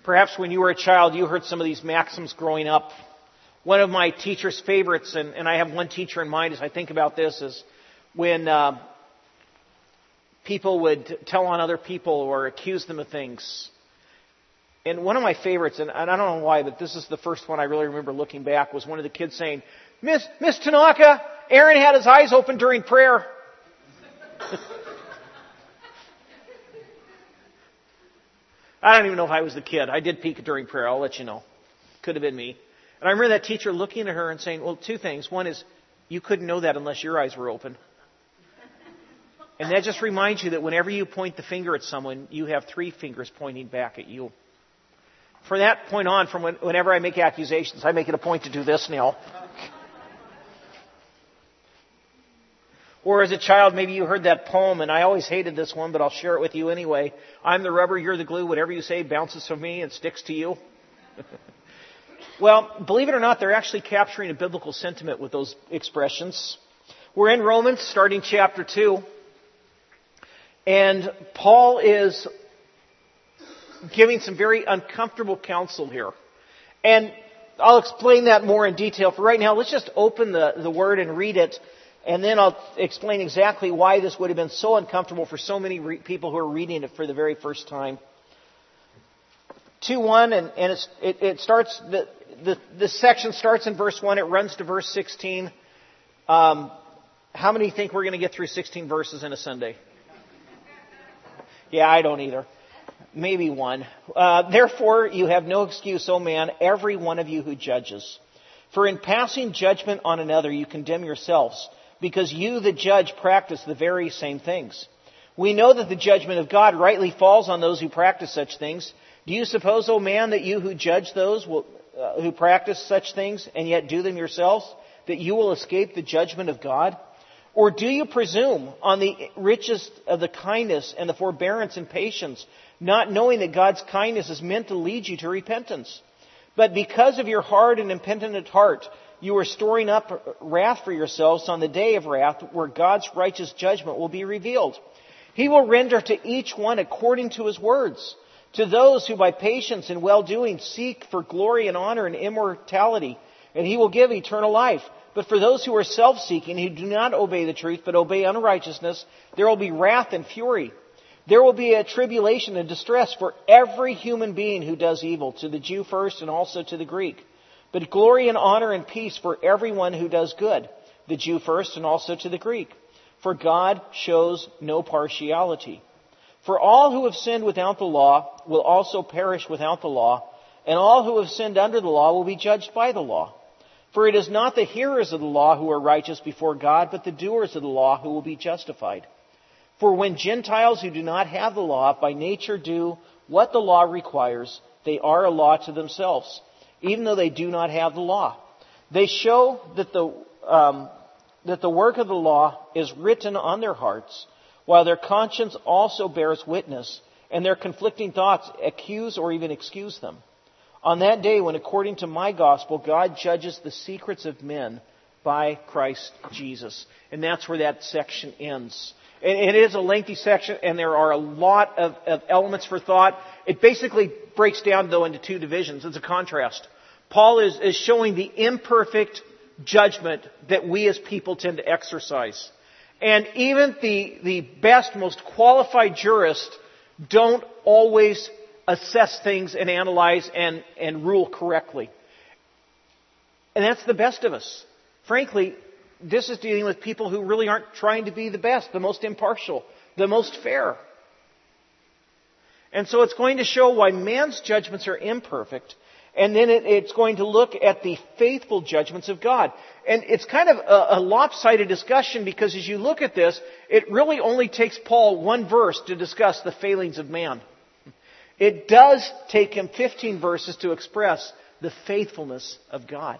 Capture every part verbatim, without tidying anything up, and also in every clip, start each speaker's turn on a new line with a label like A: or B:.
A: Perhaps when you were a child, you heard some of these maxims growing up. One of my teacher's favorites, and, and I have one teacher in mind as I think about this, is when uh, people would tell on other people or accuse them of things. And one of my favorites, and I don't know why, but this is the first one I really remember looking back, was one of the kids saying, Miss Miss Tanaka, Aaron had his eyes open during prayer. I don't even know if I was the kid. I did peek during prayer. I'll let you know. Could have been me. And I remember that teacher looking at her and saying, well, two things. One is, you couldn't know that unless your eyes were open. And that just reminds you that whenever you point the finger at someone, you have three fingers pointing back at you. From that point on, from when, whenever I make accusations, I make it a point to do this now. Or as a child, maybe you heard that poem, and I always hated this one, but I'll share it with you anyway. I'm the rubber, you're the glue. Whatever you say bounces from me and sticks to you. Well, believe it or not, they're actually capturing a biblical sentiment with those expressions. We're in Romans, starting chapter two. And Paul is giving some very uncomfortable counsel here. And I'll explain that more in detail. For right now, let's just open the, the Word and read it. And then I'll explain exactly why this would have been so uncomfortable for so many re- people who are reading it for the very first time. two one, and, and it's, it, it starts, the, the, this section starts in verse one, it runs to verse sixteen. Um, how many think we're going to get through sixteen verses in a Sunday? Yeah, I don't either. Maybe one. Uh, Therefore, you have no excuse, O man, every one of you who judges. For in passing judgment on another, you condemn yourselves, because you, the judge, practice the very same things. We know that the judgment of God rightly falls on those who practice such things. Do you suppose, O man, that you who judge those will, uh, who practice such things and yet do them yourselves, that you will escape the judgment of God? Or do you presume on the riches of the kindness and the forbearance and patience, not knowing that God's kindness is meant to lead you to repentance? But because of your hard and impenitent heart, you are storing up wrath for yourselves on the day of wrath, where God's righteous judgment will be revealed. He will render to each one according to his words. To those who by patience and well-doing seek for glory and honor and immortality, and he will give eternal life. But for those who are self-seeking, who do not obey the truth, but obey unrighteousness, there will be wrath and fury. There will be a tribulation and distress for every human being who does evil, to the Jew first and also to the Greek. But glory and honor and peace for everyone who does good, the Jew first and also to the Greek. For God shows no partiality. For all who have sinned without the law will also perish without the law, and all who have sinned under the law will be judged by the law. For it is not the hearers of the law who are righteous before God, but the doers of the law who will be justified. For when Gentiles who do not have the law by nature do what the law requires, they are a law to themselves, even though they do not have the law. They show that the um, that the work of the law is written on their hearts, while their conscience also bears witness, and their conflicting thoughts accuse or even excuse them. On that day when, according to my gospel, God judges the secrets of men by Christ Jesus. And that's where that section ends. And it is a lengthy section, and there are a lot of, of elements for thought. It basically breaks down, though, into two divisions. It's a contrast. Paul is, is showing the imperfect judgment that we as people tend to exercise. And even the, the best, most qualified jurists don't always assess things and analyze and, and rule correctly. And that's the best of us. Frankly, this is dealing with people who really aren't trying to be the best, the most impartial, the most fair. And so it's going to show why man's judgments are imperfect. And then it, it's going to look at the faithful judgments of God. And it's kind of a, a lopsided discussion, because as you look at this, it really only takes Paul one verse to discuss the failings of man. It does take him fifteen verses to express the faithfulness of God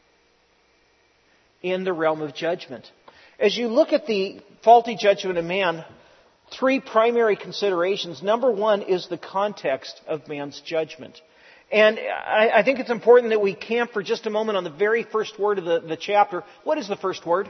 A: in the realm of judgment. As you look at the faulty judgment of man, three primary considerations. Number one is the context of man's judgment. And I, I think it's important that we camp for just a moment on the very first word of the, the chapter. What is the first word?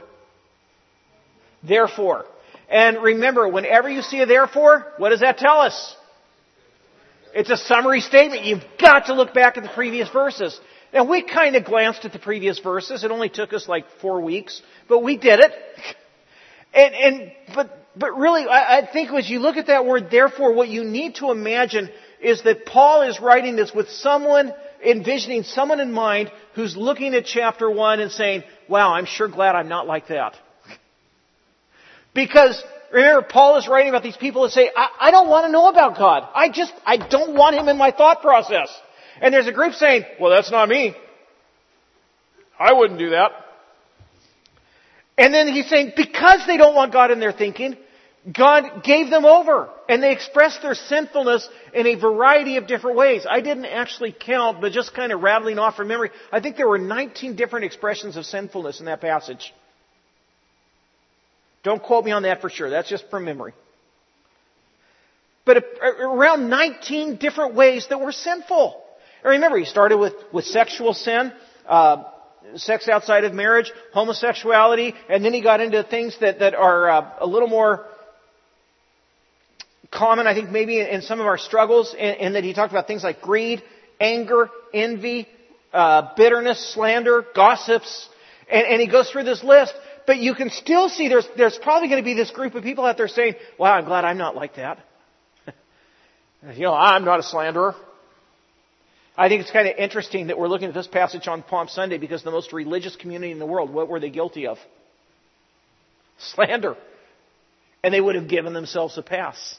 A: Therefore. And remember, whenever you see a therefore, what does that tell us? It's a summary statement. You've got to look back at the previous verses. Now, we kind of glanced at the previous verses. It only took us like four weeks, but we did it. And, and but but really, I, I think as you look at that word, therefore, what you need to imagine is that Paul is writing this with someone, envisioning someone in mind who's looking at chapter one and saying, wow, I'm sure glad I'm not like that. Because, remember, Paul is writing about these people that say, I, I don't want to know about God. I just, I don't want Him in my thought process. And there's a group saying, well, that's not me. I wouldn't do that. And then he's saying, because they don't want God in their thinking, God gave them over. And they expressed their sinfulness in a variety of different ways. I didn't actually count, but just kind of rattling off from memory, I think there were nineteen different expressions of sinfulness in that passage. Don't quote me on that for sure. That's just from memory. But around nineteen different ways that were sinful. And remember, he started with, with sexual sin, uh, sex outside of marriage, homosexuality, and then he got into things that, that are uh, a little more common, I think, maybe in some of our struggles, and, and that he talked about things like greed, anger, envy, uh, bitterness, slander, gossips, and, and he goes through this list. But you can still see there's, there's probably going to be this group of people out there saying, wow, I'm glad I'm not like that. You know, I'm not a slanderer. I think it's kind of interesting that we're looking at this passage on Palm Sunday because the most religious community in the world, what were they guilty of? Slander. And they would have given themselves a pass.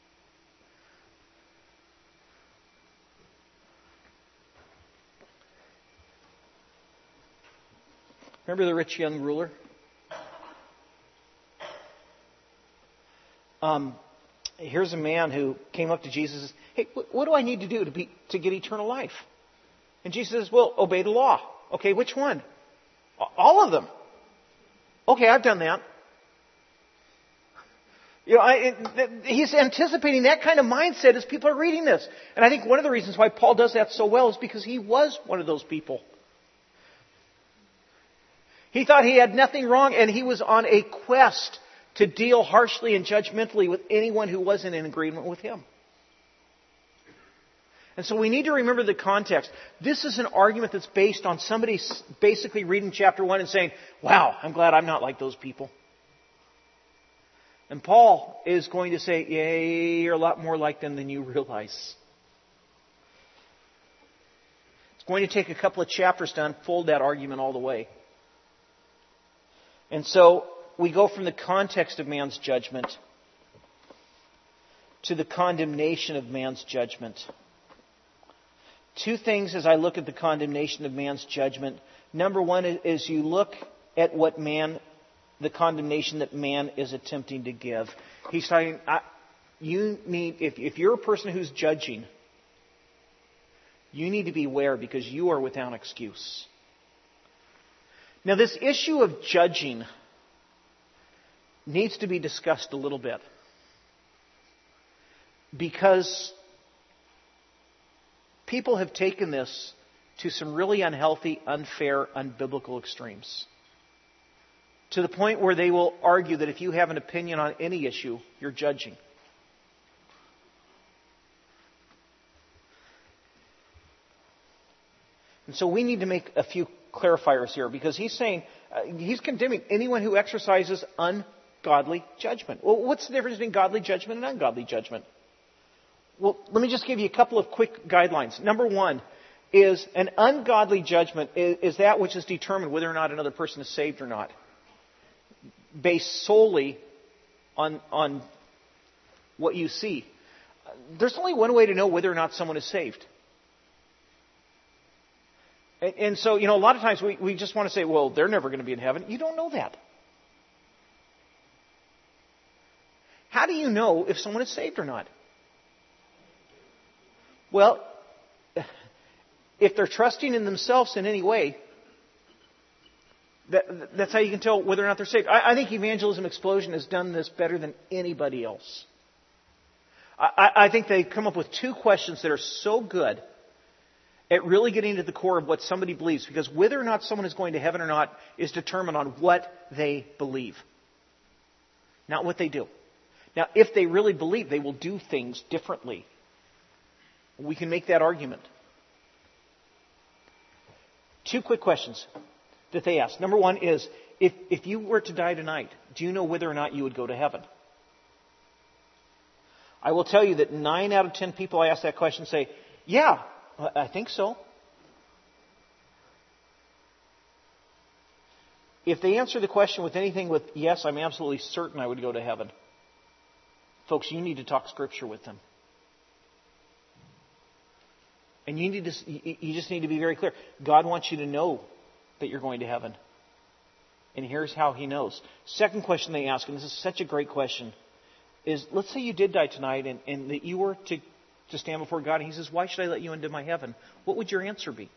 A: Remember the rich young ruler? Um, here's a man who came up to Jesus and said, hey, what do I need to do to be to get eternal life? And Jesus says, well, obey the law. Okay, which one? All of them. Okay, I've done that. You know, I, it, he's anticipating that kind of mindset as people are reading this. And I think one of the reasons why Paul does that so well is because he was one of those people. He thought he had nothing wrong, and he was on a quest to deal harshly and judgmentally with anyone who wasn't in agreement with him. And so we need to remember the context. This is an argument that's based on somebody basically reading chapter one and saying, wow, I'm glad I'm not like those people. And Paul is going to say, yeah, you're a lot more like them than you realize. It's going to take a couple of chapters to unfold that argument all the way. And so we go from the context of man's judgment to the condemnation of man's judgment. Two things as I look at the condemnation of man's judgment. Number one is you look at what man, the condemnation that man is attempting to give. He's saying, I, you need, if, if you're a person who's judging, you need to beware because you are without excuse. Now, this issue of judging needs to be discussed a little bit. Because people have taken this to some really unhealthy, unfair, unbiblical extremes. To the point where they will argue that if you have an opinion on any issue, you're judging. And so we need to make a few clarifiers here, because he's saying, uh, he's condemning anyone who exercises ungodly judgment. Well, what's the difference between godly judgment and ungodly judgment? Well, let me just give you a couple of quick guidelines. Number one is an ungodly judgment is, is that which is determined whether or not another person is saved or not, based solely on, on what you see. There's only one way to know whether or not someone is saved. And, and so, you know, a lot of times we, we just want to say, well, they're never going to be in heaven. You don't know that. How do you know if someone is saved or not? Well, if they're trusting in themselves in any way, that, that's how you can tell whether or not they're saved. I, I think Evangelism Explosion has done this better than anybody else. I, I think they've come up with two questions that are so good at really getting to the core of what somebody believes. Because whether or not someone is going to heaven or not is determined on what they believe, not what they do. Now, if they really believe, they will do things differently. We can make that argument. Two quick questions that they ask. Number one is, if, if you were to die tonight, do you know whether or not you would go to heaven? I will tell you that nine out of ten people I ask that question say, yeah, I think so. If they answer the question with anything with, yes, I'm absolutely certain I would go to heaven, folks, you need to talk Scripture with them. And you need to, you just need to be very clear. God wants you to know that you're going to heaven. And here's how He knows. Second question they ask, and this is such a great question, is let's say you did die tonight and, and that you were to, to stand before God and He says, why should I let you into my heaven? What would your answer be?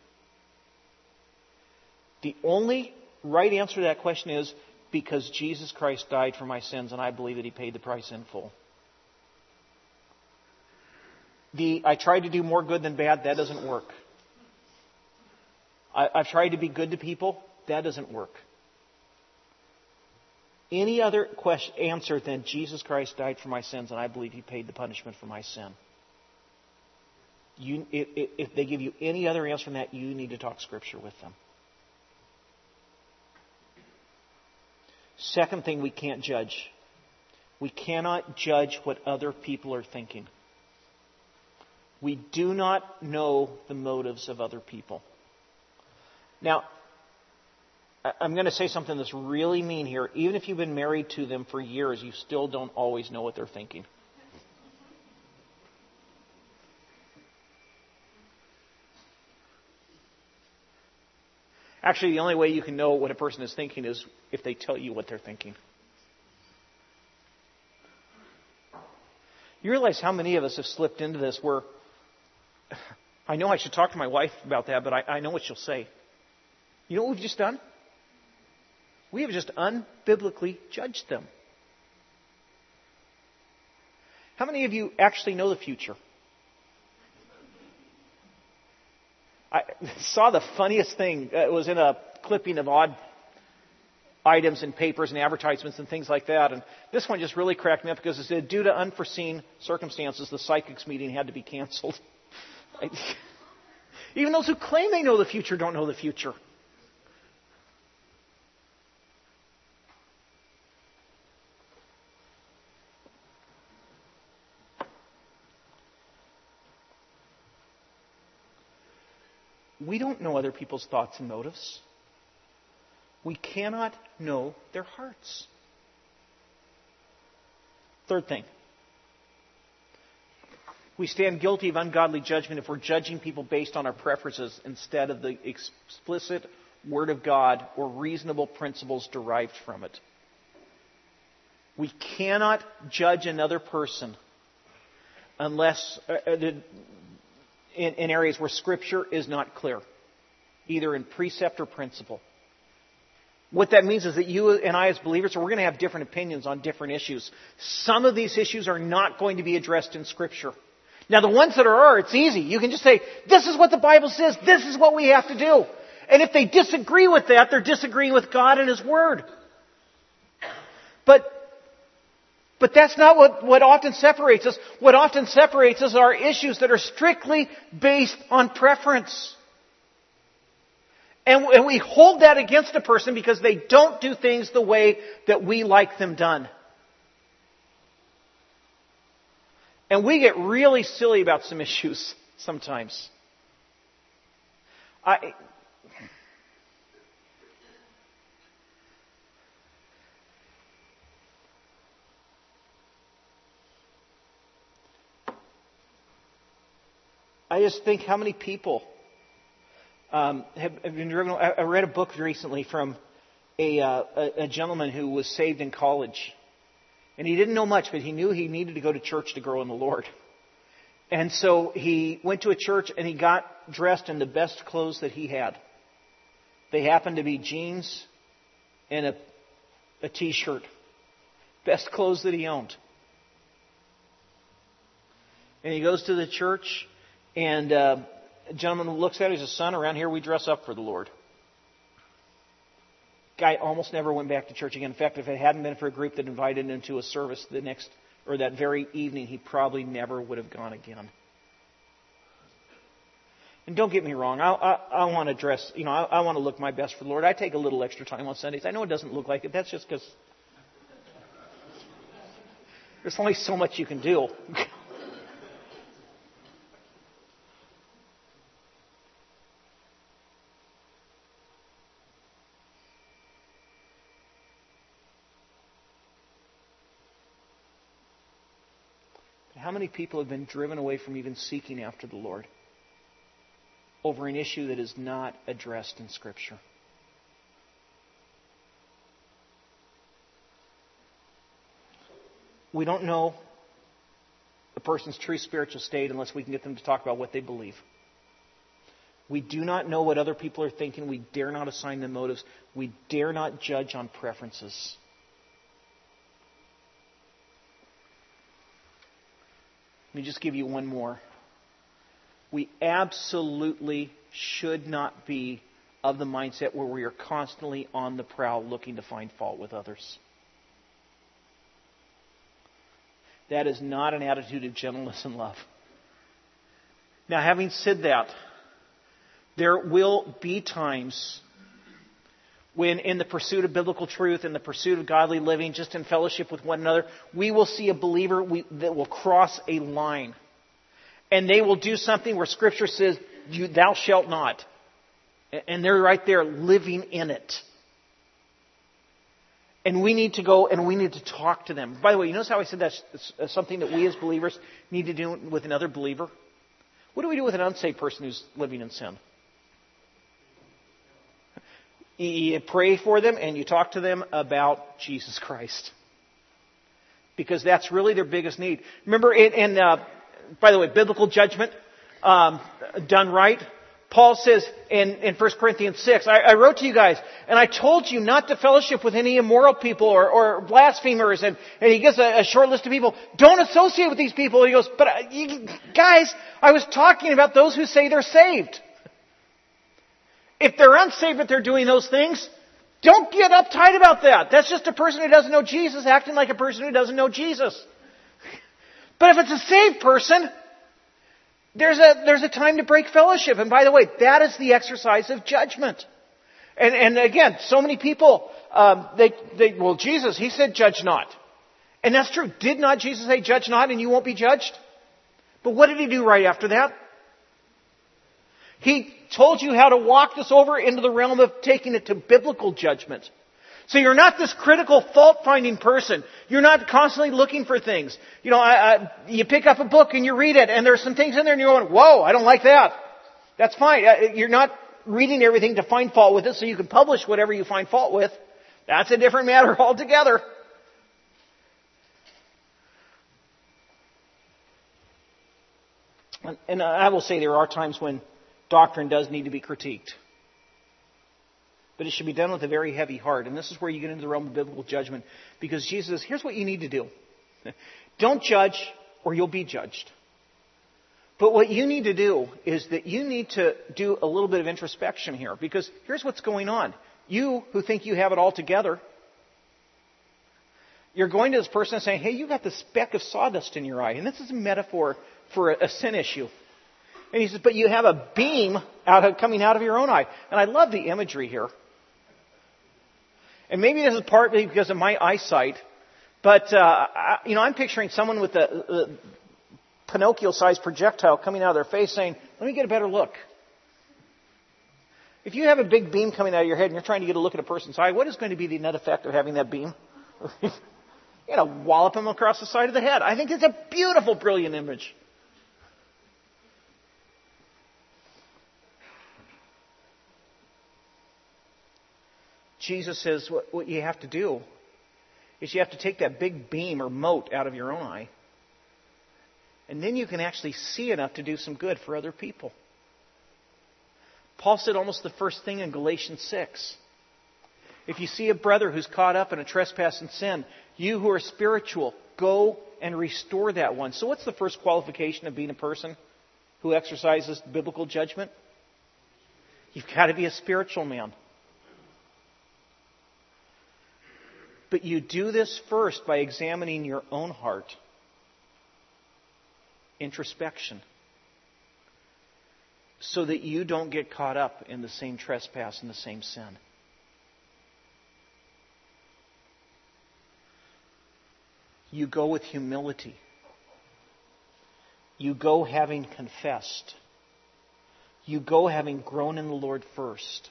A: The only right answer to that question is, because Jesus Christ died for my sins and I believe that He paid the price in full. The, I tried to do more good than bad, that doesn't work. I, I've tried to be good to people, that doesn't work. Any other question, answer than Jesus Christ died for my sins and I believe He paid the punishment for my sin. You, if, if they give you any other answer than that, you need to talk Scripture with them. Second thing we can't judge. We cannot judge what other people are thinking. We do not know the motives of other people. Now, I'm going to say something that's really mean here. Even if you've been married to them for years, you still don't always know what they're thinking. Actually, the only way you can know what a person is thinking is if they tell you what they're thinking. You realize how many of us have slipped into this where I know I should talk to my wife about that, but I, I know what she'll say. You know what we've just done? We have just unbiblically judged them. How many of you actually know the future? I saw the funniest thing. It was in a clipping of odd items in papers and advertisements and things like that. And this one just really cracked me up because it said, due to unforeseen circumstances, the psychics meeting had to be canceled. Even those who claim they know the future don't know the future. We don't know other people's thoughts and motives. We cannot know their hearts. Third thing. We stand guilty of ungodly judgment if we're judging people based on our preferences instead of the explicit Word of God or reasonable principles derived from it. We cannot judge another person unless uh, in, in areas where Scripture is not clear, either in precept or principle. What that means is that you and I as believers, are we're going to have different opinions on different issues. Some of these issues are not going to be addressed in Scripture. Now, the ones that are, it's easy. You can just say, this is what the Bible says. This is what we have to do. And if they disagree with that, they're disagreeing with God and His Word. But, but that's not what, what often separates us. What often separates us are issues that are strictly based on preference. And, and we hold that against a person because they don't do things the way that we like them done. And we get really silly about some issues sometimes. I, I just think how many people um, have, have been driven. I read a book recently from a, uh, a, a gentleman who was saved in college. And he didn't know much, but he knew he needed to go to church to grow in the Lord. And so he went to a church and he got dressed in the best clothes that he had. They happened to be jeans and a, a t-shirt. Best clothes that he owned. And he goes to the church and uh, a gentleman looks at it. He says, son, around here we dress up for the Lord. Guy almost never went back to church again. In fact, if it hadn't been for a group that invited him to a service the next or that very evening, he probably never would have gone again. And don't get me wrong, I, I, I want to dress, you know, I, I want to look my best for the Lord. I take a little extra time on Sundays. I know it doesn't look like it. That's just because there's only so much you can do. How many people have been driven away from even seeking after the Lord over an issue that is not addressed in Scripture? We don't know a person's true spiritual state unless we can get them to talk about what they believe. We do not know what other people are thinking. We dare not assign them motives. We dare not judge on preferences. Let me just give you one more. We absolutely should not be of the mindset where we are constantly on the prowl looking to find fault with others. That is not an attitude of gentleness and love. Now, having said that, there will be times when in the pursuit of biblical truth, in the pursuit of godly living, just in fellowship with one another, we will see a believer we, that will cross a line. And they will do something where Scripture says, "You, thou shalt not." And they're right there living in it. And we need to go and we need to talk to them. By the way, you notice how I said that's something that we as believers need to do with another believer? What do we do with an unsaved person who's living in sin? You pray for them and you talk to them about Jesus Christ. Because that's really their biggest need. Remember, in, in uh, by the way, biblical judgment um, done right. Paul says in, in First Corinthians six, I, I wrote to you guys, and I told you not to fellowship with any immoral people or, or blasphemers. And, and he gives a, a short list of people. Don't associate with these people. And he goes, but uh, you, guys, I was talking about those who say they're saved. If they're unsaved but they're doing those things, don't get uptight about that. That's just a person who doesn't know Jesus acting like a person who doesn't know Jesus. But if it's a saved person, there's a there's a time to break fellowship. And by the way, that is the exercise of judgment. And and again, so many people, um, they they well, Jesus, he said, "Judge not," and that's true. Did not Jesus say, "Judge not, and you won't be judged"? But what did he do right after that? He told you how to walk this over into the realm of taking it to biblical judgment. So you're not this critical, fault-finding person. You're not constantly looking for things. You know, I, I, you pick up a book and you read it, and there's some things in there, and you're going, "Whoa, I don't like that." That's fine. You're not reading everything to find fault with it, so you can publish whatever you find fault with. That's a different matter altogether. And, and I will say there are times when doctrine does need to be critiqued. But it should be done with a very heavy heart. And this is where you get into the realm of biblical judgment. Because Jesus says, here's what you need to do. Don't judge or you'll be judged. But what you need to do is that you need to do a little bit of introspection here. Because here's what's going on. You who think you have it all together, you're going to this person and saying, "Hey, you got the speck of sawdust in your eye." And this is a metaphor for a, a sin issue. And he says, but you have a beam out of, coming out of your own eye. And I love the imagery here. And maybe this is partly because of my eyesight. But, uh, I, you know, I'm picturing someone with a, a Pinocchio-sized projectile coming out of their face saying, "Let me get a better look." If you have a big beam coming out of your head and you're trying to get a look at a person's eye, what is going to be the net effect of having that beam? You know, wallop them across the side of the head. I think it's a beautiful, brilliant image. Jesus says what, what you have to do is you have to take that big beam or mote out of your own eye. And then you can actually see enough to do some good for other people. Paul said almost the first thing in Galatians six. If you see a brother who's caught up in a trespass and sin, you who are spiritual, go and restore that one. So what's the first qualification of being a person who exercises biblical judgment? You've got to be a spiritual man. But you do this first by examining your own heart. Introspection. so that you don't get caught up in the same trespass and the same sin. You go with humility. You go having confessed. You go having grown in the Lord first.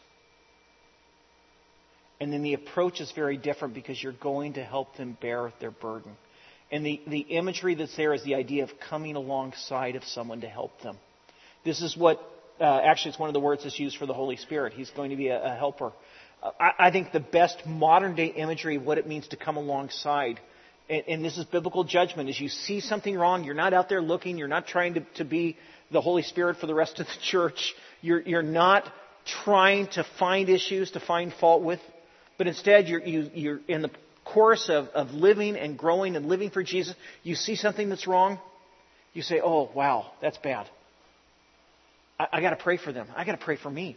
A: And then the approach is very different because you're going to help them bear their burden. And the, the imagery that's there is the idea of coming alongside of someone to help them. This is what, uh, actually it's one of the words that's used for the Holy Spirit. He's going to be a, a helper. Uh, I, I think the best modern day imagery of what it means to come alongside, and, and this is biblical judgment, is you see something wrong, you're not out there looking, you're not trying to, to be the Holy Spirit for the rest of the church. You're, you're not trying to find issues to find fault with, but instead you're, you, you're in the course of, of living and growing and living for Jesus. You see something that's wrong, you say, oh, wow, that's bad. I, I got to pray for them. I got to pray for me.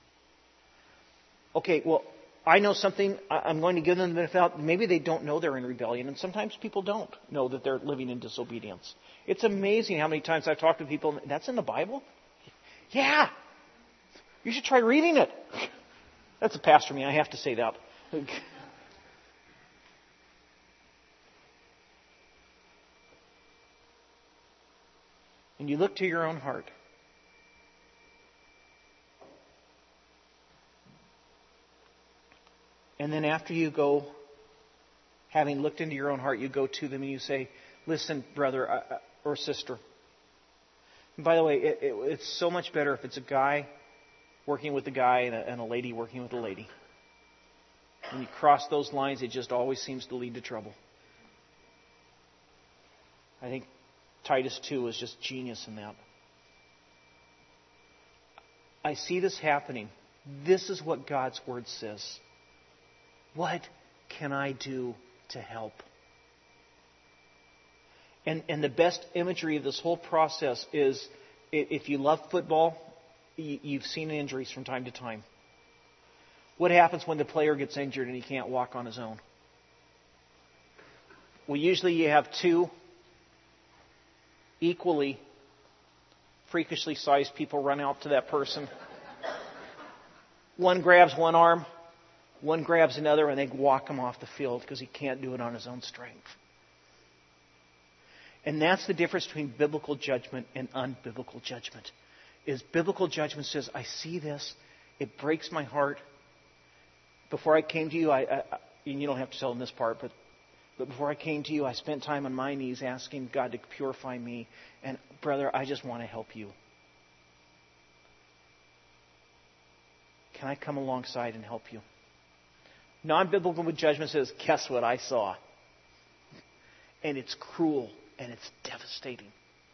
A: Okay, well, I know something. I, I'm going to give them the benefit of the doubt. Maybe they don't know they're in rebellion, and sometimes people don't know that they're living in disobedience. It's amazing how many times I've talked to people, that's in the Bible? Yeah. You should try reading it. That's a pastor me. I have to say that. And you look to your own heart. And then after you go, having looked into your own heart, you go to them and you say, listen, brother or sister. And by the way, it, it, it's so much better if it's a guy working with a guy and a, and a lady working with a lady. When you cross those lines, it just always seems to lead to trouble. I think Titus two is just genius in that. I see this happening. This is what God's Word says. What can I do to help? And, and the best imagery of this whole process is, if you love football, you've seen injuries from time to time. What happens when the player gets injured and he can't walk on his own? Well, usually you have two equally freakishly sized people run out to that person. One grabs one arm, one grabs another, and they walk him off the field because he can't do it on his own strength. And that's the difference between biblical judgment and unbiblical judgment. Is biblical judgment says, I see this, it breaks my heart. Before I came to you, I, I and you don't have to tell them this part, but But before I came to you, I spent time on my knees asking God to purify me. And brother, I just want to help you. Can I come alongside and help you? Non-biblical judgment says, guess what I saw? And it's cruel and it's devastating.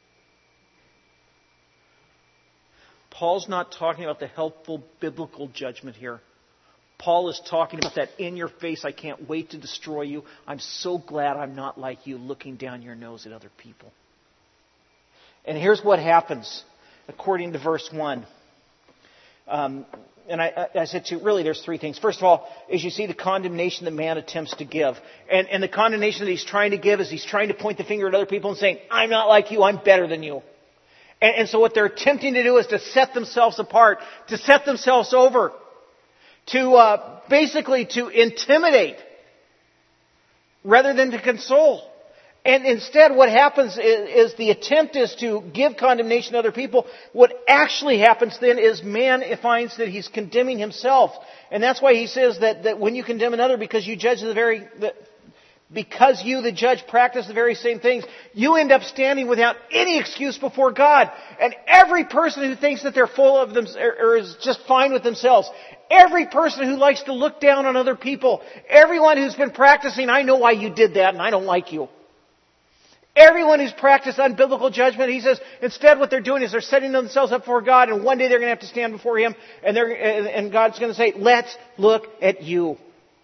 A: Paul's not talking about the helpful biblical judgment here. Paul is talking about that in your face, I can't wait to destroy you. I'm so glad I'm not like you, looking down your nose at other people. And here's what happens, according to verse one. Um, and I, I said to really, there's three things. First of all, is you see the condemnation that man attempts to give. And, and the condemnation that he's trying to give is he's trying to point the finger at other people and saying, I'm not like you, I'm better than you. And, and so what they're attempting to do is to set themselves apart, to set themselves over. To uh, basically to intimidate rather than to console. And instead what happens is, is the attempt is to give condemnation to other people. What actually happens then is man finds that he's condemning himself. And that's why he says that, that when you condemn another because you judge the very... The, because you, the judge, practice the very same things, you end up standing without any excuse before God. And every person who thinks that they're full of them or is just fine with themselves, every person who likes to look down on other people, everyone who's been practicing, I know why you did that and I don't like you. Everyone who's practiced unbiblical judgment, he says, instead what they're doing is they're setting themselves up before God, and one day they're going to have to stand before Him, and, they're, and God's going to say, let's look at you.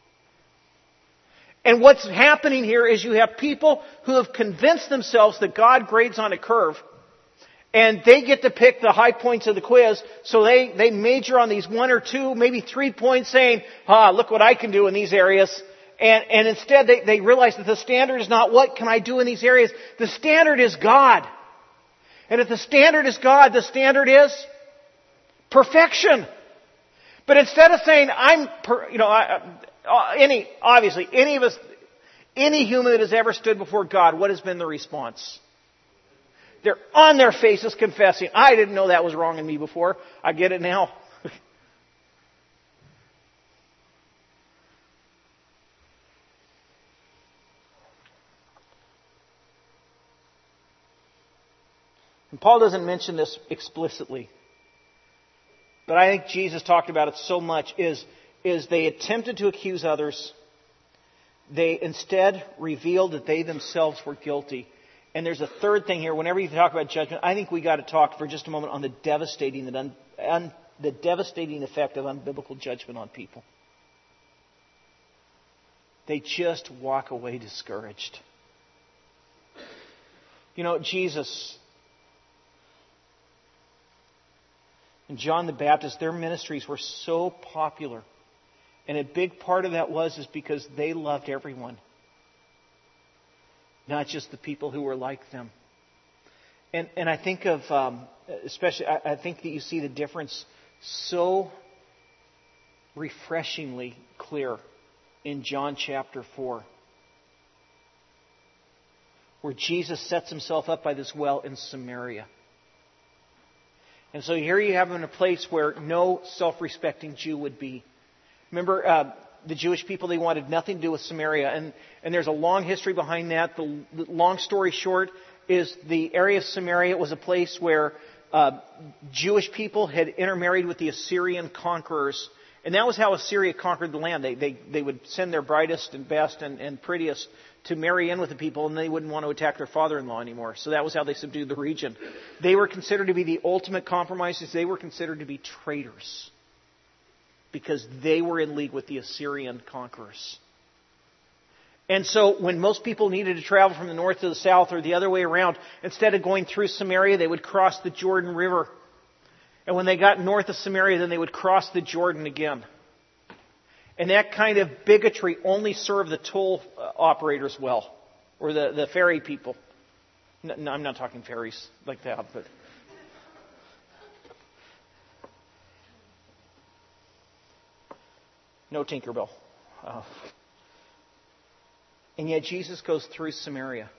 A: And what's happening here is you have people who have convinced themselves that God grades on a curve. And they get to pick the high points of the quiz. So they, they major on these one or two, maybe three points saying, ah, look what I can do in these areas. And, and instead they, they realize that the standard is not what can I do in these areas. The standard is God. And if the standard is God, the standard is Perfection. But instead of saying, I'm, per, you know, I, uh, any, obviously, any of us, any human that has ever stood before God, what has been the response? They're on their faces confessing, I didn't know that was wrong in me before. I get it now. And Paul doesn't mention this explicitly. But I think Jesus talked about it so much, is, is they attempted to accuse others. They instead revealed that they themselves were guilty. And there's a third thing here. Whenever you talk about judgment, I think we got to talk for just a moment on the devastating, the, un, un, the devastating effect of unbiblical judgment on people. They just walk away discouraged. You know, Jesus and John the Baptist, their ministries were so popular. And a big part of that was is because they loved everyone. Not just the people who were like them. And and I think of, um, especially, I, I think that you see the difference so refreshingly clear in John chapter four. Where Jesus sets himself up by this well in Samaria. And so here you have him in a place where no self-respecting Jew would be. Remember, uh, the Jewish people, they wanted nothing to do with Samaria. And, and there's a long history behind that. The, the long story short is the area of Samaria was a place where uh, Jewish people had intermarried with the Assyrian conquerors. And that was how Assyria conquered the land. They, they, they would send their brightest and best and, and prettiest to marry in with the people, and they wouldn't want to attack their father-in-law anymore. So that was how they subdued the region. They were considered to be the ultimate compromisers. They were considered to be traitors because they were in league with the Assyrian conquerors. And so when most people needed to travel from the north to the south or the other way around, instead of going through Samaria, they would cross the Jordan River. And when they got north of Samaria, then they would cross the Jordan again. And that kind of bigotry only served the toll operators well, or the, the ferry people. No, no, I'm not talking ferries like that, but... No Tinkerbell. Uh, and yet Jesus goes through Samaria.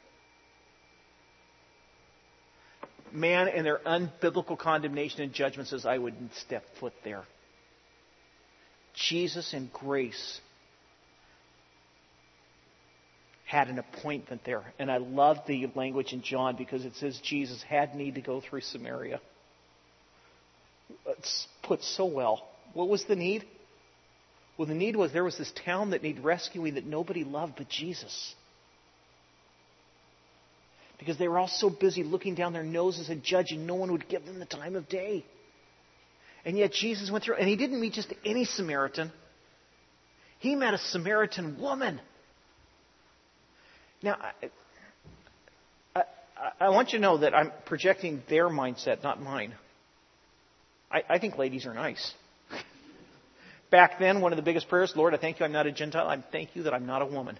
A: Man, in their unbiblical condemnation and judgment, says, I wouldn't step foot there. Jesus in grace had an appointment there. And I love the language in John because it says Jesus had need to go through Samaria. It's put so well. What was the need? Well, the need was there was this town that needed rescuing that nobody loved but Jesus. Because they were all so busy looking down their noses and judging, no one would give them the time of day. And yet Jesus went through, and he didn't meet just any Samaritan. He met a Samaritan woman. Now, I, I, I want you to know that I'm projecting their mindset, not mine. I, I think ladies are nice. Back then, one of the biggest prayers, Lord, I thank you I'm not a Gentile. I thank you that I'm not a woman.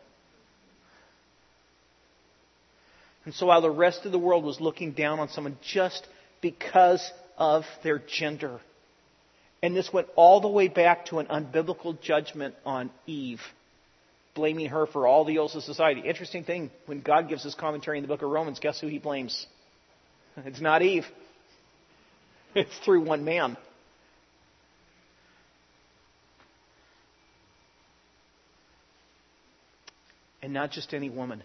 A: And so while the rest of the world was looking down on someone just because of their gender, and this went all the way back to an unbiblical judgment on Eve, blaming her for all the ills of society. Interesting thing, when God gives his commentary in the book of Romans, guess who he blames? It's not Eve. It's through one man. And not just any woman.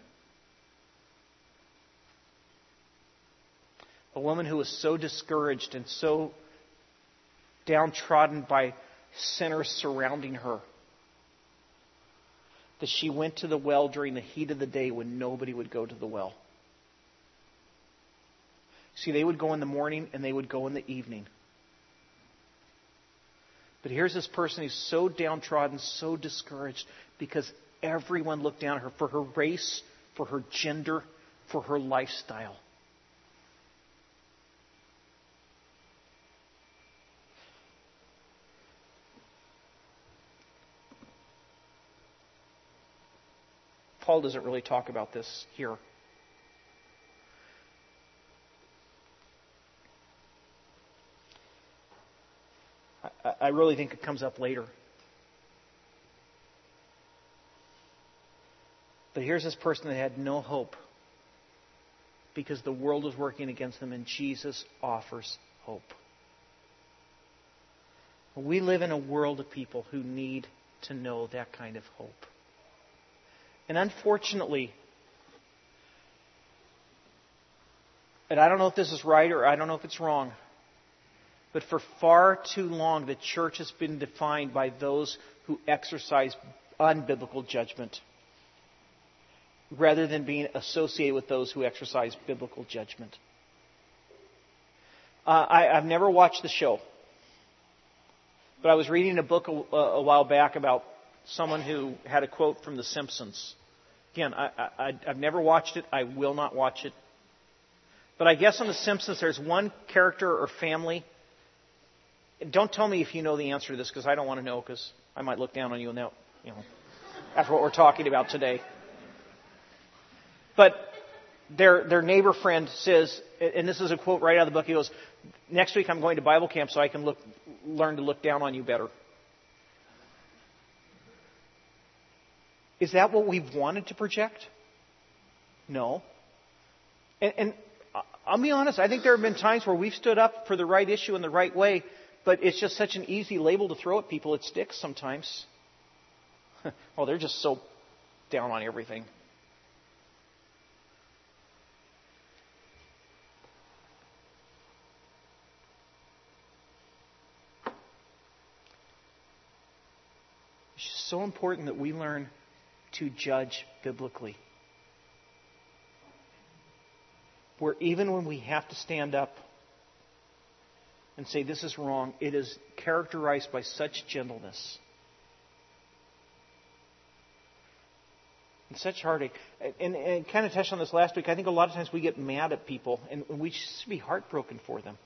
A: A woman who was so discouraged and so downtrodden by sinners surrounding her that she went to the well during the heat of the day when nobody would go to the well. See, they would go in the morning and they would go in the evening. But here's this person who's so downtrodden, so discouraged because everyone looked down at her for her race, for her gender, for her lifestyle. Paul doesn't really talk about this here. I, I really think it comes up later. But here's this person that had no hope because the world was working against them, and Jesus offers hope. We live in a world of people who need to know that kind of hope. And unfortunately, and I don't know if this is right or I don't know if it's wrong, but for far too long the church has been defined by those who exercise unbiblical judgment rather than being associated with those who exercise biblical judgment. Uh, I, I've never watched the show. But I was reading a book a, a while back about someone who had a quote from The Simpsons. Again, I, I, I've never watched it. I will not watch it. But I guess on The Simpsons there's one character or family. Don't tell me if you know the answer to this because I don't want to know because I might look down on you now, you know, after what we're talking about today. But their their neighbor friend says, and this is a quote right out of the book, he goes, "Next week I'm going to Bible camp so I can look learn to look down on you better." Is that what we've wanted to project? No. And, and I'll be honest, I think there have been times where we've stood up for the right issue in the right way, but it's just such an easy label to throw at people, it sticks sometimes. Oh, they're just so down on everything. It's so important that we learn to judge biblically. Where even when we have to stand up and say this is wrong, it is characterized by such gentleness and such heartache. And, and, and kind of touched on this last week. I think a lot of times we get mad at people and we should be heartbroken for them.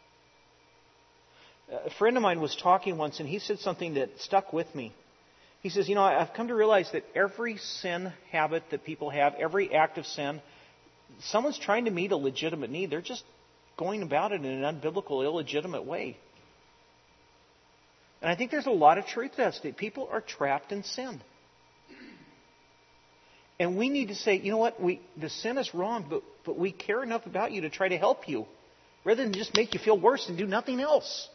A: A friend of mine was talking once and he said something that stuck with me. He says, you know, I've come to realize that every sin habit that people have, every act of sin, someone's trying to meet a legitimate need. They're just going about it in an unbiblical, illegitimate way. And I think there's a lot of truth to that. People are trapped in sin. And we need to say, you know what, we the sin is wrong, but, but we care enough about you to try to help you, rather than just make you feel worse and do nothing else.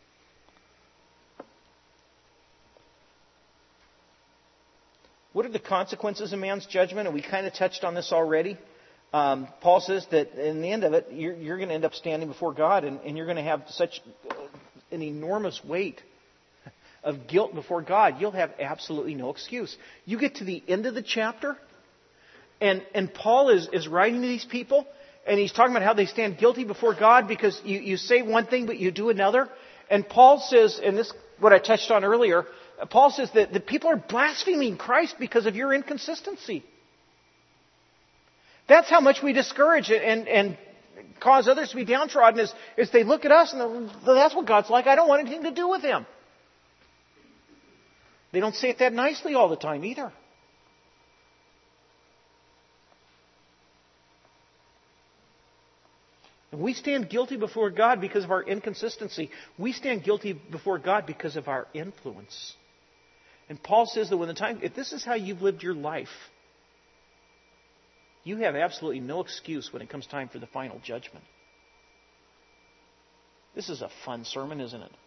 A: What are the consequences of man's judgment? And we kind of touched on this already. Um, Paul says that in the end of it, you're, you're going to end up standing before God, and, and you're going to have such an enormous weight of guilt before God. You'll have absolutely no excuse. You get to the end of the chapter, and, and Paul is, is writing to these people, and he's talking about how they stand guilty before God because you, you say one thing but you do another. And Paul says, and this is what I touched on earlier, Paul says that the people are blaspheming Christ because of your inconsistency. That's how much we discourage it and, and cause others to be downtrodden is, is they look at us and that's what God's like. I don't want anything to do with Him. They don't say it that nicely all the time either. And we stand guilty before God because of our inconsistency. We stand guilty before God because of our influence. And Paul says that when the time, if this is how you've lived your life, you have absolutely no excuse when it comes time for the final judgment. This is a fun sermon, isn't it?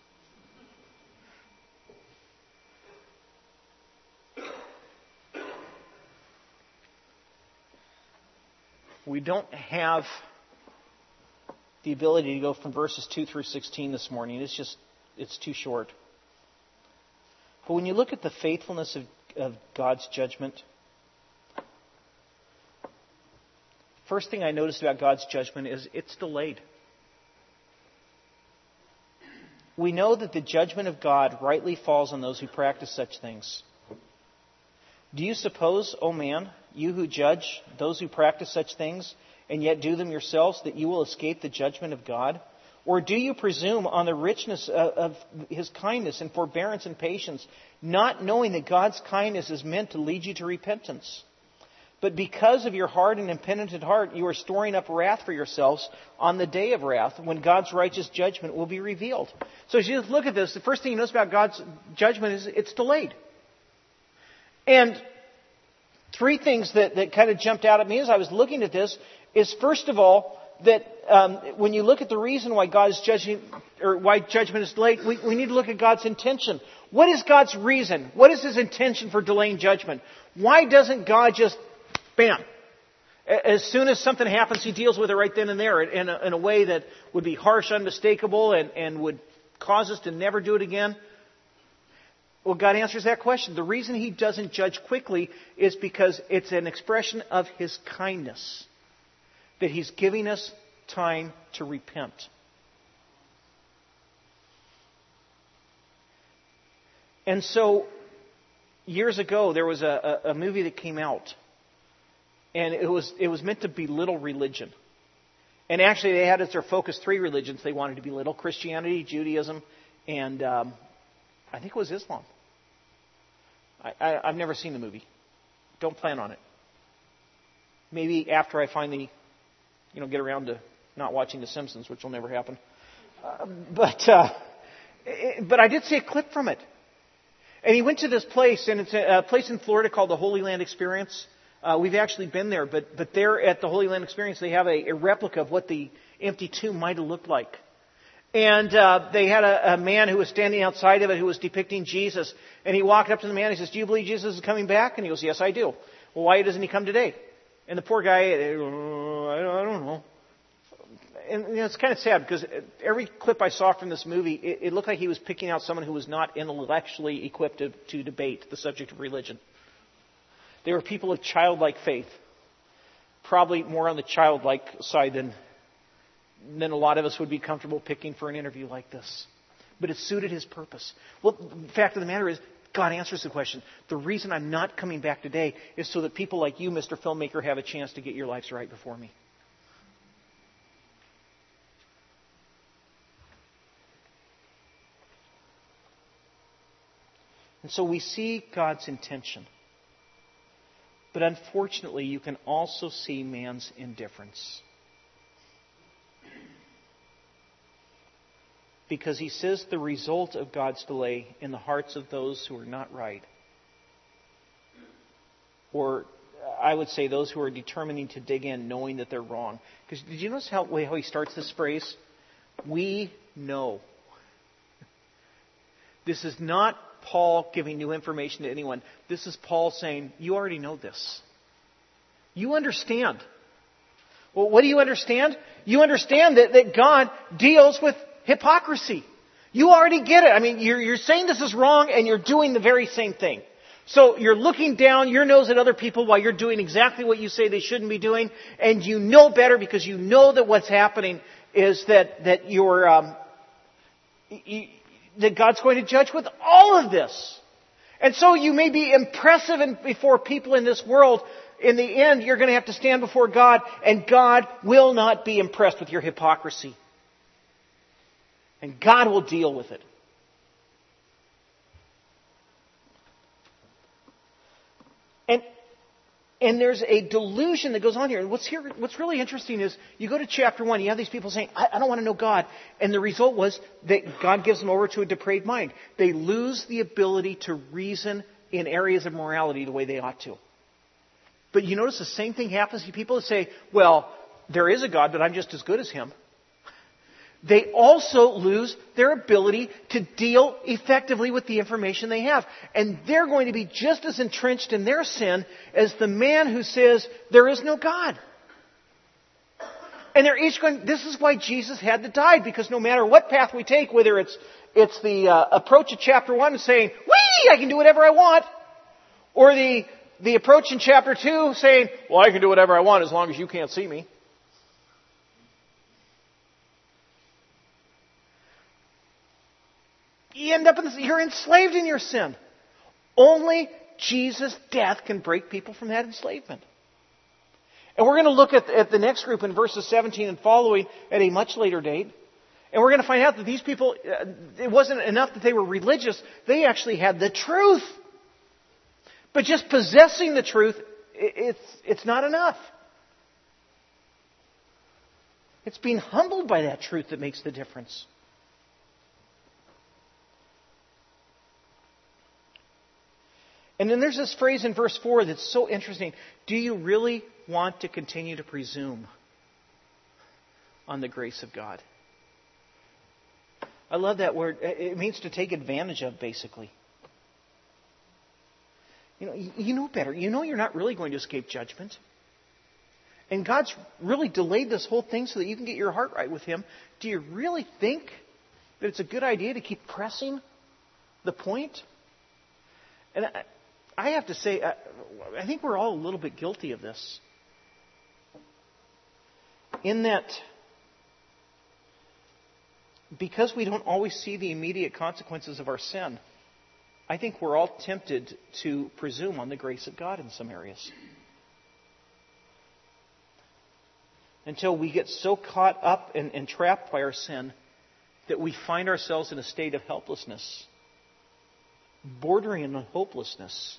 A: We don't have the ability to go from verses two through sixteen this morning. It's just, it's too short. But when you look at the faithfulness of, of God's judgment, first thing I noticed about God's judgment is it's delayed. We know that the judgment of God rightly falls on those who practice such things. Do you suppose, O man, you who judge those who practice such things, and yet do them yourselves, that you will escape the judgment of God? Or do you presume on the richness of His kindness and forbearance and patience, not knowing that God's kindness is meant to lead you to repentance? But because of your hard and impenitent heart, you are storing up wrath for yourselves on the day of wrath, when God's righteous judgment will be revealed. So as you look at this, the first thing you notice about God's judgment is it's delayed. And three things that, that kind of jumped out at me as I was looking at this is, first of all, that um, when you look at the reason why God is judging, or why judgment is delayed, we, we need to look at God's intention. What is God's reason? What is His intention for delaying judgment? Why doesn't God just, bam, as soon as something happens, He deals with it right then and there in a, in a way that would be harsh, unmistakable, and, and would cause us to never do it again? Well, God answers that question. The reason He doesn't judge quickly is because it's an expression of His kindness, that He's giving us time to repent. And so, years ago, there was a, a, a movie that came out, and it was it was meant to belittle religion. And actually, they had as their focus three religions they wanted to belittle: Christianity, Judaism, and um, I think it was Islam. I, I, I've never seen the movie. Don't plan on it. Maybe after I finally, you know, get around to not watching The Simpsons, which will never happen. Uh, but uh, it, but I did see a clip from it. And he went to this place, and it's a, a place in Florida called the Holy Land Experience. Uh, we've actually been there, but but there at the Holy Land Experience, they have a, a replica of what the empty tomb might have looked like. And uh, they had a, a man who was standing outside of it who was depicting Jesus. And he walked up to the man and he says, "Do you believe Jesus is coming back?" And he goes, "Yes, I do." "Well, why doesn't He come today?" And the poor guy, "Oh, I don't know." And you know, it's kind of sad because every clip I saw from this movie, it, it looked like he was picking out someone who was not intellectually equipped to, to debate the subject of religion. They were people of childlike faith, probably more on the childlike side than than a lot of us would be comfortable picking for an interview like this. But it suited His purpose. Well, the fact of the matter is, God answers the question. The reason I'm not coming back today is so that people like you, Mister Filmmaker, have a chance to get your lives right before me. And so we see God's intention. But unfortunately, you can also see man's indifference. Because He says the result of God's delay in the hearts of those who are not right, or I would say those who are determining to dig in, knowing that they're wrong. Because did you notice how, how he starts this phrase? We know. This is not Paul giving new information to anyone. This is Paul saying, you already know this. You understand. Well, what do you understand? You understand that, that God deals with hypocrisy. You already get it. I mean, you're, you're saying this is wrong and you're doing the very same thing. So you're looking down your nose at other people while you're doing exactly what you say they shouldn't be doing. And you know better because you know that what's happening is that, that you're, um, you, that God's going to judge with all of this. And so you may be impressive in, before people in this world. In the end, you're going to have to stand before God, and God will not be impressed with your hypocrisy. And God will deal with it. And, and there's a delusion that goes on here. What's here, what's really interesting is you go to chapter one, you have these people saying, I, I don't want to know God. And the result was that God gives them over to a depraved mind. They lose the ability to reason in areas of morality the way they ought to. But you notice the same thing happens to people that say, well, there is a God, but I'm just as good as Him. They also lose their ability to deal effectively with the information they have. And they're going to be just as entrenched in their sin as the man who says, there is no God. And they're each going, this is why Jesus had to die, because no matter what path we take, whether it's it's the uh, approach of chapter one saying, whee, I can do whatever I want, or the The approach in chapter two saying, well, I can do whatever I want as long as you can't see me. You end up in this, you're enslaved in your sin. Only Jesus' death can break people from that enslavement. And we're going to look at, at the next group in verses seventeen and following at a much later date. And we're going to find out that these people, uh, it wasn't enough that they were religious. They actually had the truth. But just possessing the truth it's, it's not enough. It's being humbled by that truth that makes the difference. And then there's this phrase in verse four that's so interesting. Do you really want to continue to presume on the grace of God? I love that word. It means to take advantage of, basically. You know, you know better. You know you're not really going to escape judgment. And God's really delayed this whole thing so that you can get your heart right with Him. Do you really think that it's a good idea to keep pressing the point? And I, I have to say, I, I think we're all a little bit guilty of this. In that, because we don't always see the immediate consequences of our sin, I think we're all tempted to presume on the grace of God in some areas. Until we get so caught up and, and trapped by our sin that we find ourselves in a state of helplessness, bordering on hopelessness.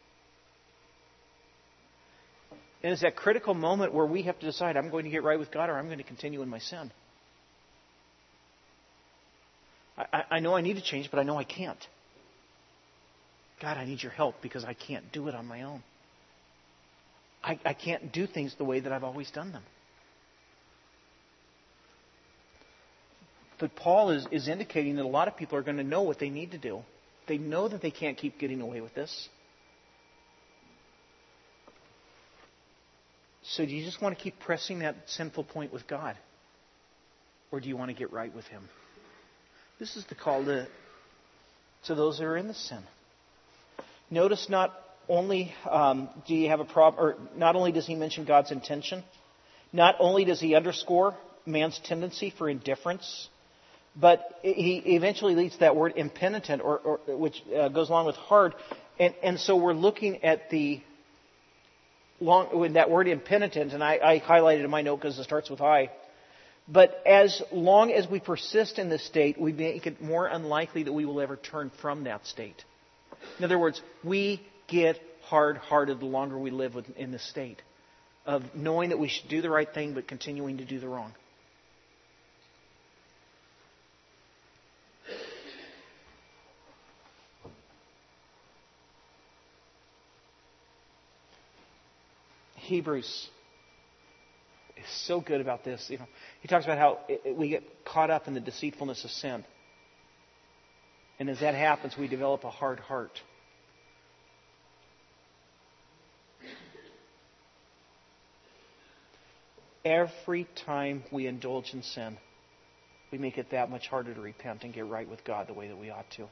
A: And it's that critical moment where we have to decide, I'm going to get right with God or I'm going to continue in my sin. I, I know I need to change, but I know I can't. God, I need your help because I can't do it on my own. I, I can't do things the way that I've always done them. But Paul is, is indicating that a lot of people are going to know what they need to do. They know that they can't keep getting away with this. So do you just want to keep pressing that sinful point with God? Or do you want to get right with Him? This is the call to, to those that are in the sin. Notice not only um, do you have a problem, or not only does he mention God's intention, not only does he underscore man's tendency for indifference, but he eventually leads to that word impenitent, or, or which uh, goes along with hard, and and so we're looking at the long with that word impenitent, and I, I highlighted in my note because it starts with I. But as long as we persist in this state, we make it more unlikely that we will ever turn from that state. In other words, we get hard-hearted the longer we live in this state of knowing that we should do the right thing but continuing to do the wrong. Hebrews is so good about this. You know, he talks about how it, it, we get caught up in the deceitfulness of sin. And as that happens, we develop a hard heart. Every time we indulge in sin, we make it that much harder to repent and get right with God the way that we ought to.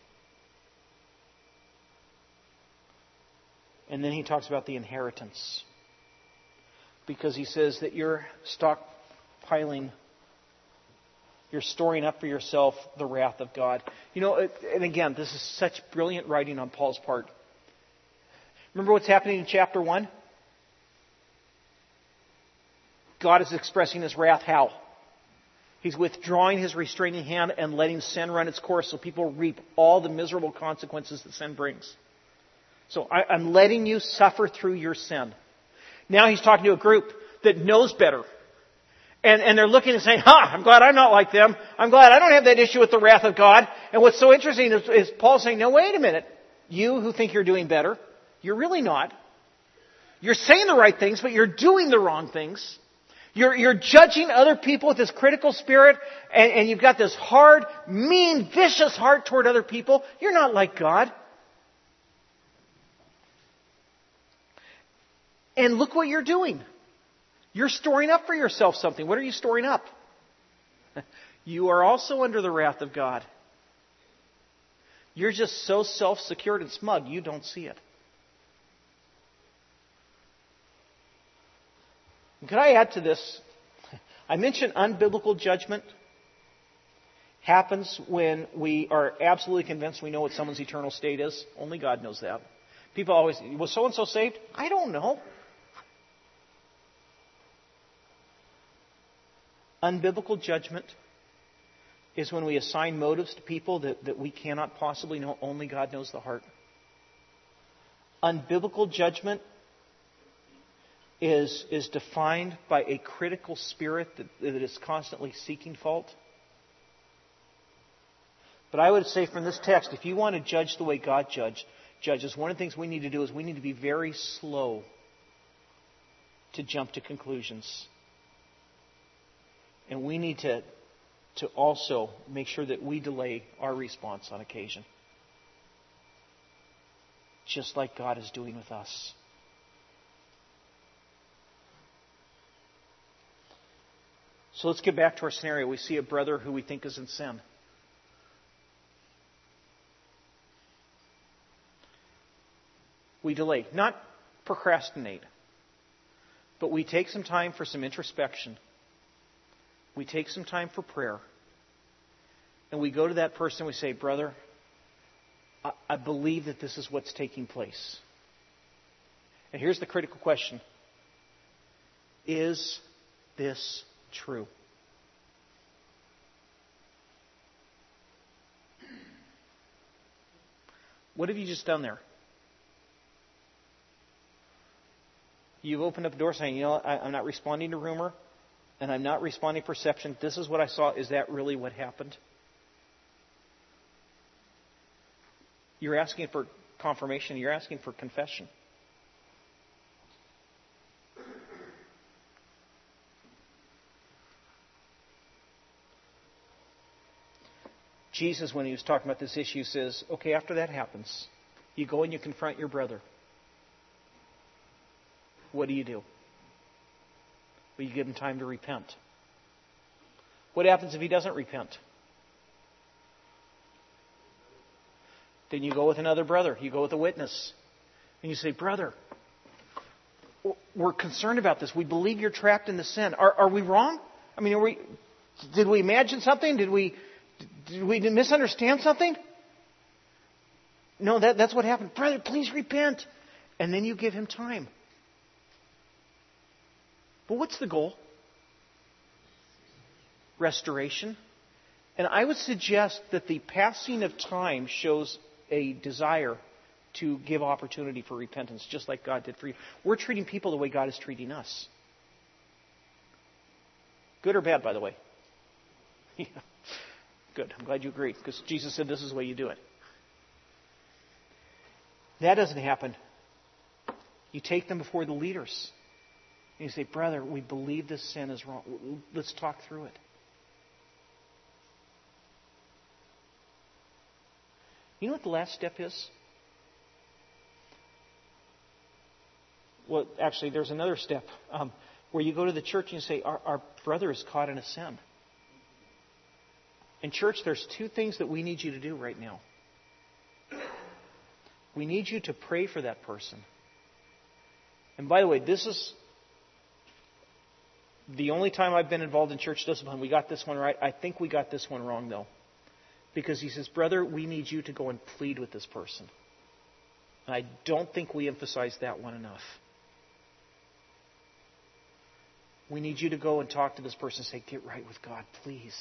A: And then he talks about the inheritance. Because he says that you're stockpiling, you're storing up for yourself the wrath of God. You know, and again, this is such brilliant writing on Paul's part. Remember what's happening in chapter one? God is expressing His wrath how? He's withdrawing His restraining hand and letting sin run its course so people reap all the miserable consequences that sin brings. So I, I'm letting you suffer through your sin. Now He's talking to a group that knows better. And, and they're looking and saying, ha, I'm glad I'm not like them. I'm glad I don't have that issue with the wrath of God. And what's so interesting is, is Paul saying, no, wait a minute. You who think you're doing better, you're really not. You're saying the right things, but you're doing the wrong things. You're, you're judging other people with this critical spirit, and, and you've got this hard, mean, vicious heart toward other people. You're not like God. And look what you're doing. You're storing up for yourself something. What are you storing up? You are also under the wrath of God. You're just so self-secured and smug, you don't see it. Could I add to this? I mentioned unbiblical judgment happens when we are absolutely convinced we know what someone's eternal state is. Only God knows that. People always, was so-and-so saved? I don't know. Unbiblical judgment is when we assign motives to people that, that we cannot possibly know. Only God knows the heart. Unbiblical judgment is, is defined by a critical spirit that, that is constantly seeking fault. But I would say from this text, if you want to judge the way God judge, judges, one of the things we need to do is we need to be very slow to jump to conclusions. And we need to, to also make sure that we delay our response on occasion. Just like God is doing with us. So let's get back to our scenario. We see a brother who we think is in sin. We delay, not procrastinate, but we take some time for some introspection. We take some time for prayer. And we go to that person and we say, brother, I, I believe that this is what's taking place. And here's the critical question. Is this true? What have you just done there? You've opened up the door saying, you know, I, I'm not responding to rumor, and I'm not responding to perception. This is what I saw. Is that really what happened? You're asking for confirmation. You're asking for confession. Jesus, when he was talking about this issue, says, okay, after that happens, you go and you confront your brother. What do you do? Well, you give him time to repent. What happens if he doesn't repent? Then you go with another brother. You go with a witness. And you say, brother, we're concerned about this. We believe you're trapped in the sin. Are, are we wrong? I mean, are we, did we imagine something? Did we, did we misunderstand something? No, that, that's what happened. Brother, please repent. And then you give him time. But what's the goal? Restoration. And I would suggest that the passing of time shows a desire to give opportunity for repentance, just like God did for you. We're treating people the way God is treating us. Good or bad, by the way? Yeah. Good. I'm glad you agree, because Jesus said this is the way you do it. That doesn't happen. You take them before the leaders. And you say, brother, we believe this sin is wrong. Let's talk through it. You know what the last step is? Well, actually, there's another step um, where you go to the church and you say, our, our brother is caught in a sin. In church, there's two things that we need you to do right now. We need you to pray for that person. And by the way, this is the only time I've been involved in church discipline. We got this one right. I think we got this one wrong, though. Because he says, brother, we need you to go and plead with this person. And I don't think we emphasize that one enough. We need you to go and talk to this person and say, get right with God, please.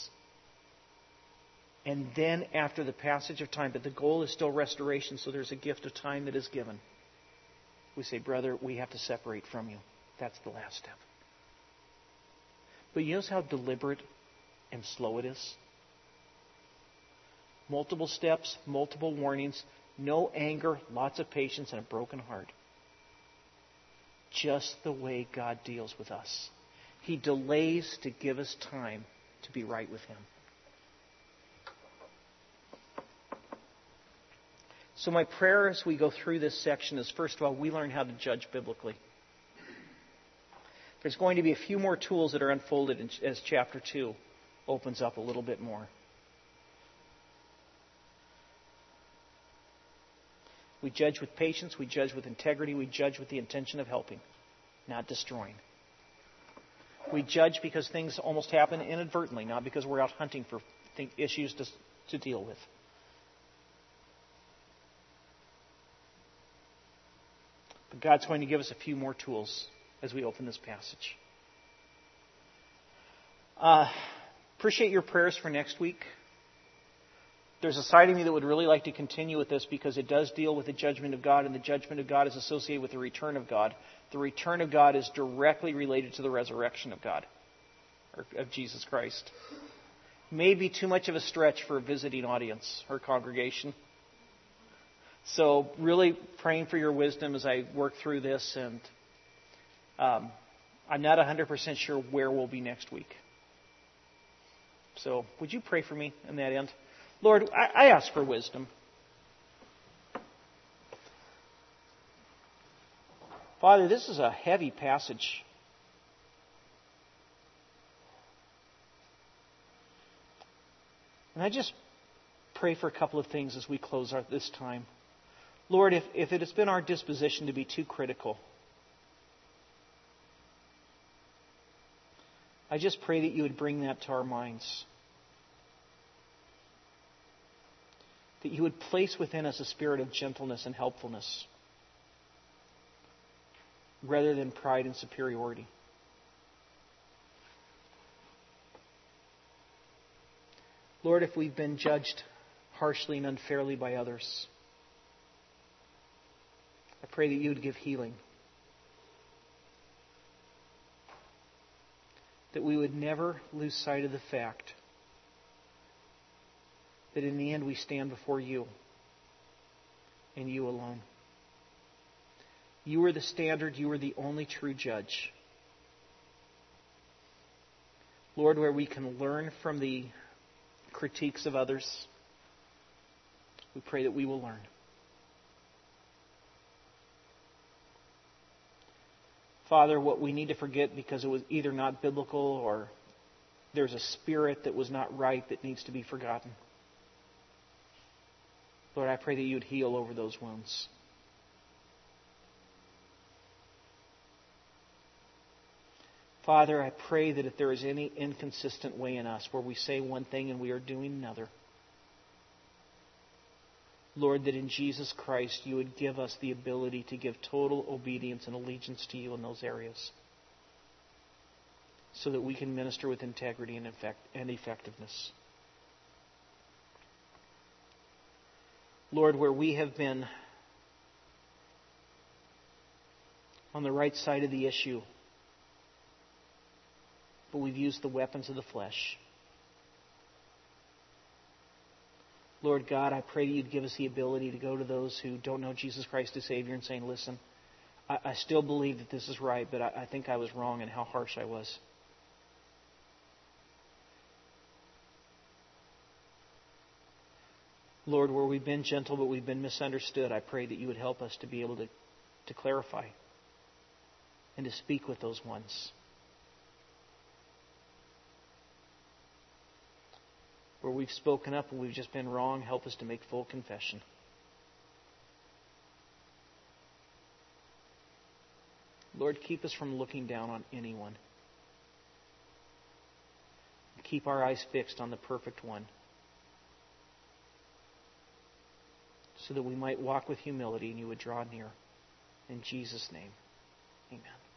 A: And then after the passage of time, but the goal is still restoration, so there's a gift of time that is given. We say, brother, we have to separate from you. That's the last step. But you notice how deliberate and slow it is? Multiple steps, multiple warnings, no anger, lots of patience, and a broken heart. Just the way God deals with us. He delays to give us time to be right with Him. So my prayer as we go through this section is, first of all, we learn how to judge biblically. There's going to be a few more tools that are unfolded as chapter two opens up a little bit more. We judge with patience, we judge with integrity, we judge with the intention of helping, not destroying. We judge because things almost happen inadvertently, not because we're out hunting for issues to, to deal with. But God's going to give us a few more tools as we open this passage. Uh, appreciate your prayers for next week. There's a side of me that would really like to continue with this because it does deal with the judgment of God, and the judgment of God is associated with the return of God. The return of God is directly related to the resurrection of God, or of Jesus Christ. May be too much of a stretch for a visiting audience or congregation. So really praying for your wisdom as I work through this, and um, I'm not one hundred percent sure where we'll be next week. So would you pray for me in that end? Lord, I, I ask for wisdom. Father, this is a heavy passage. And I just pray for a couple of things as we close out this time. Lord, if, if it has been our disposition to be too critical, I just pray that you would bring that to our minds. That you would place within us a spirit of gentleness and helpfulness, rather than pride and superiority. Lord, if we've been judged harshly and unfairly by others, I pray that you would give healing. That we would never lose sight of the fact that in the end we stand before you and you alone. You are the standard. You are the only true judge. Lord, where we can learn from the critiques of others, we pray that we will learn. Father, what we need to forget because it was either not biblical or there's a spirit that was not right that needs to be forgotten. Lord, I pray that you would heal over those wounds. Father, I pray that if there is any inconsistent way in us where we say one thing and we are doing another, Lord, that in Jesus Christ you would give us the ability to give total obedience and allegiance to you in those areas, so that we can minister with integrity and effect and effectiveness. Lord, where we have been on the right side of the issue, but we've used the weapons of the flesh, Lord God, I pray that you'd give us the ability to go to those who don't know Jesus Christ as Savior and saying, listen, I, I still believe that this is right, but I, I think I was wrong in how harsh I was. Lord, where we've been gentle but we've been misunderstood, I pray that you would help us to be able to, to clarify and to speak with those ones. Where we've spoken up and we've just been wrong, help us to make full confession. Lord, keep us from looking down on anyone. Keep our eyes fixed on the perfect one, so that we might walk with humility and you would draw near. In Jesus' name, amen.